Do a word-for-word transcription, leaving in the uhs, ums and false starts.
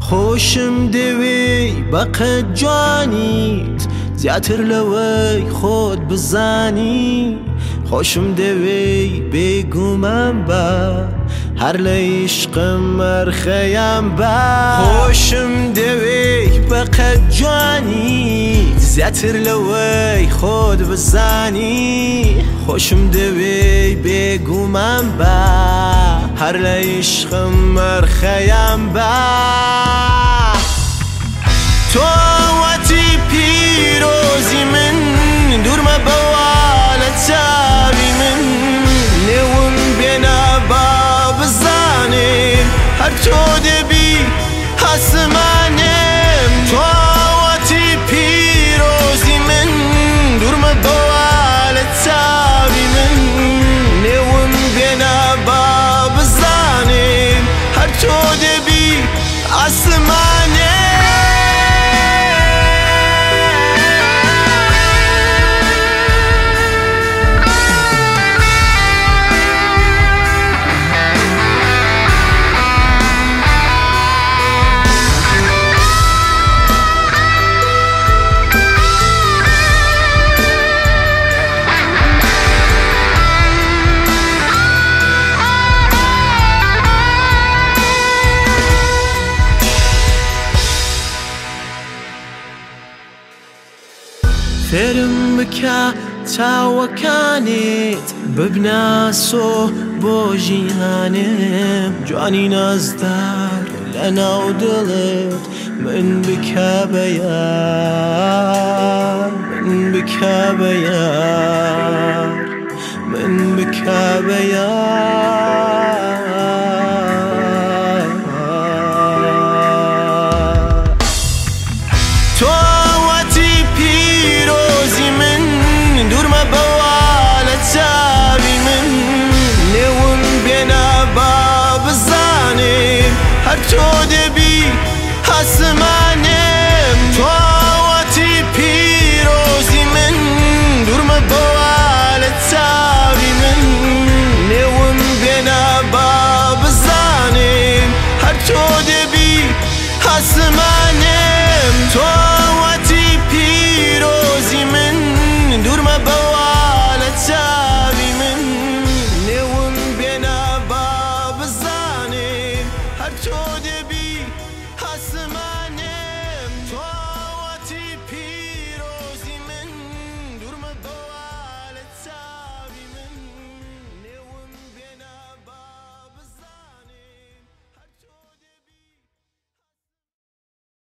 خۆشم دەوێ بەقەد جوانیت زیاتر لەوەی خۆت بزانی خۆشم دەوێ بێگومان بە هەر لە عیشقم مەرخەیان بە خۆشم دەوێ بەقەد جوانیت زیاتر لەوەی خۆت بزانی خۆشم دەوێ بێگومان بە هەر لە عیشقم مەرخەیان بە تۆوەتی پیرۆزی من دوورمە بەوا لە چاوی من نێوم بێنە با بزانێ هەر تۆ دەبی ئاسمانێم تۆوەتی پیرۆزی من دوورمە بەوا لە چاوی من نێوم بێنە با بزانێ هەر تۆ دەبی ئاسمانێ فێرم بکە چاوەکانت ببناسۆ بۆ ژیانم جوانی نازدار لە ناو دڵت من بکە بە یار من بکە بە یار من بکە بە یار تۆوەتی پیرۆزی من دوورمە بەوا لە چاوی من نێوم بێنە با بزانێ هەر تۆ دەبی ئاسمانێم تۆوەتی پیرۆزی من دوورمە بەوا لە چاوی من نێوم بێنە با بزانێ هەر تۆ دەبی ئاسمانێم تۆوەتی پیرۆزی من دوورمە بەوا لە چاوی من نێوم بێنە با بزانێ هەر تۆ دەبی ئاسمانێ